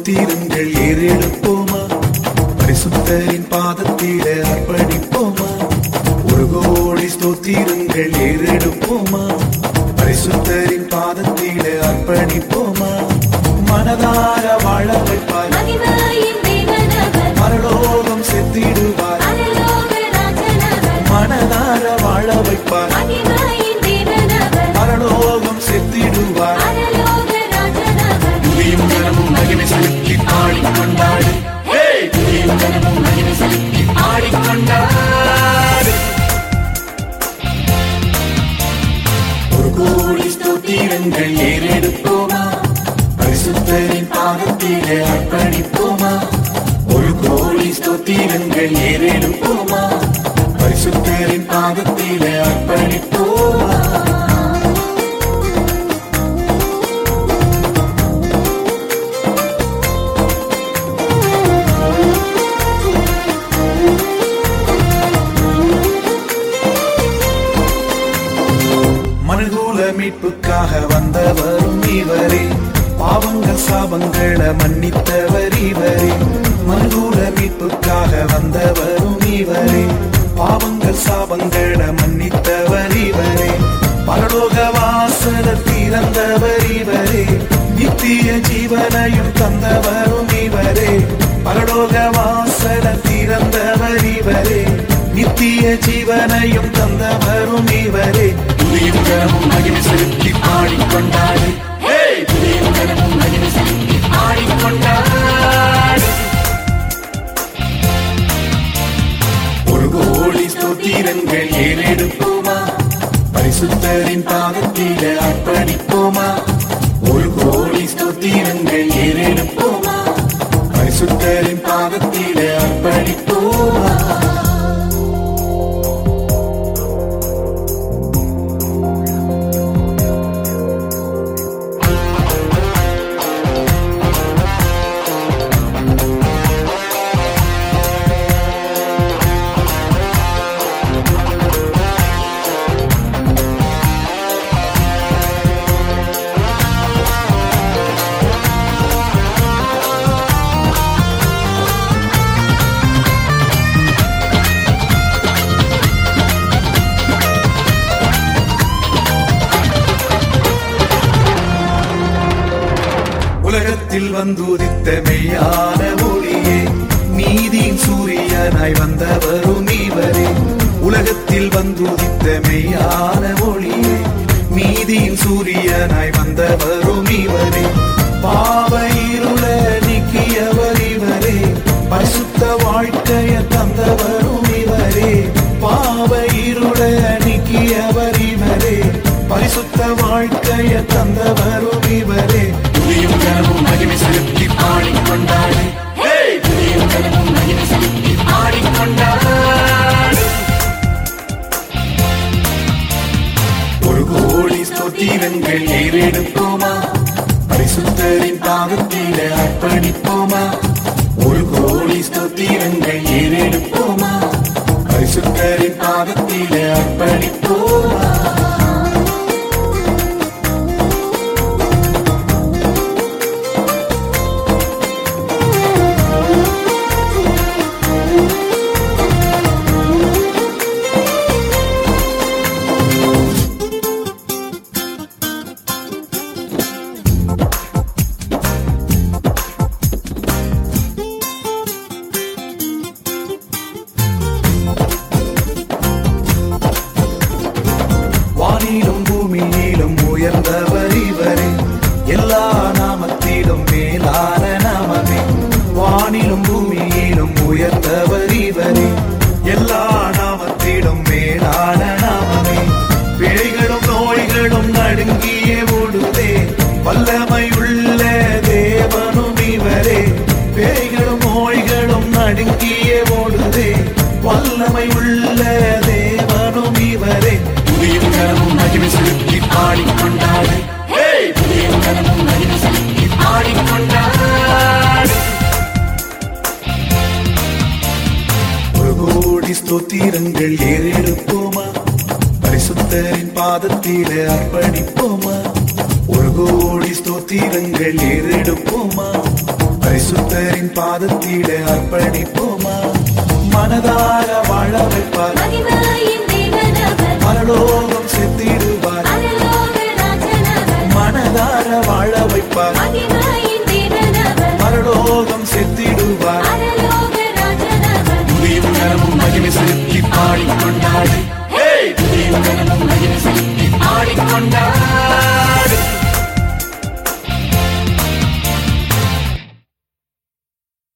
ஸ்தோத்திரங்கள் ஏறெடுப்போமா, பரிசுத்தரின் பாதத்திலே அர்ப்பணிப்போமா. ஒரு கோடி ஸ்தோத்திரங்கள் ஏறெடுப்போமா, பரிசுத்தரின் பாதத்திலே அர்ப்பணிப்போமா. மனதார வாழ வைப்பார், பரலோகம் செத்திடுவார். மனதார வாழ வைப்பார், பரலோகம் செத்திடுவார். துதியும் கனமும் மகிமை செலுத்தி பாடிக்கொண்டாடு, துதியும் கனமும் மகிமை செலுத்தி பாடிக்கொண்டாடு. ஒரு கோடி ஸ்தோத்திரங்கள் ஏறெடுப்போமா, பரிசுத்தரின் பாதத்திலே அர்ப்பணிப்போமா. ஒரு கோடி ஸ்தோத்திரங்கள் ஏறெடுப்போமா, பரிசுத்தரின் பாதத்திலே அர்ப்பணிப்போமா. மனுகுல மீட்புக்காக வந்தவரும் இவரே, பாவங்கள் சாபங்களை மன்னித்தவர் இவரே. மனுகுல மீட்புக்காக வந்தவரும் இவரே, பாவங்கள் சாபங்களை மன்னித்தவர் இவரே. பரலோக வாசல திறந்தவர் இவரே, நித்திய ஜீவனையும் தந்தவரும் இவரே. பரலோக வாசல திறந்தவர் இவரே, நித்திய ஜீவனையும் தந்தவரும் இவரே. துதியும் கனமும் மகிமை செலுத்தி பாடிக்கொண்டாடு, துதியும் கனமும் மகிமை செலுத்தி பாடிக்கொண்டாடு. ஒரு கோடி ஸ்தோத்திரங்கள் ஏறெடுப்போமா, பரிசுத்தரின் பாதத்திலே அர்ப்பணிப்போமா. ஒரு கோடி ஸ்தோத்திரங்கள் ஏறெடுப்போமா, பரிசுத்தரின் பாதத்திலே அர்ப்பணிப்போமா. உலகத்தில் வந்துதித்த மெய்யான ஒளியே, நீதியின் சூரியனாய் வந்தவரும் இவரே. உலகத்தில் வந்துதித்த மெய்யான ஒளியே, நீதியின் சூரியனாய் வந்தவரும் இவரே. பாவ இருள நீக்கியவர் இவரே, பரிசுத்த வாழ்க்கைய தந்தவரும் இவரே. பாவ இருள நீக்கியவர் இவரே, பரிசுத்த வாழ்க்கைய தந்தவரும் இவரே. துதியும் கனமும் மகிமை செலுத்தி பாடிக்கொண்டாடு, துதியும் கனமும் மகிமை செலுத்தி பாடிக்கொண்டாடு. ஒரு கோடி ஸ்தோத்திரங்கள் ஏறெடுப்போமா, பரிசுத்தரின் பாதத்திலே அர்ப்பணிப்போமா. ஒரு கோடி ஸ்தோத்திரங்கள் ஏறெடுப்போமா, பரிசுத்தரின் பாதத்திலே அர்ப்பணிப்போமா. வானிலும் பூமியிலும் உயர்ந்தவர் இவரே, எல்லா நாமத்திலும் மேலான நாமமே. வானிலும் பூமியிலும் உயர்ந்தவர் இவரே, எல்லா நாமத்திலும் மேலான நாமமே. பிழைகளும் நோய்களும் நடுங்கியே ஓடுதே, வல்லமையுள்ள தேவனும் இவரே. பிழைகளும் நோய்களும் நடுங்கியே ஓடுதே, வல்லமையுள்ள தேவனும் இவரே. துதியும் கனமும் மகிமை செலுத்தி பாடிக்கொண்டாடு, துதியும் கனமும் மகிமை செலுத்தி பாடிக்கொண்டாடு. ஒரு கோடி ஸ்தோத்திரங்கள் ஏறெடுப்போமா, பரிசுத்தரின் பாதத்திலே அர்ப்பணிப்போமா. ஒரு கோடி ஸ்தோத்திரங்கள் ஏறெடுப்போமா, பரிசுத்தரின் பாதத்திலே அர்ப்பணிப்போமா மனதார வாழ வைப்பார் மகிமையின் தேவனவர் பரலோகம் செத்திடுவார் பரலோக ராஜனவர் மனதார வாழ வைப்பார் மகிமையின் தேவனவர் பரலோகம் செத்திடுவார் பரலோக ராஜனவர் துதியும் கனமும் மகிமை செலுத்தி பாடிக்கொண்டாடு துதியும் கனமும் மகிமை செலுத்தி பாடிக்கொண்டாடு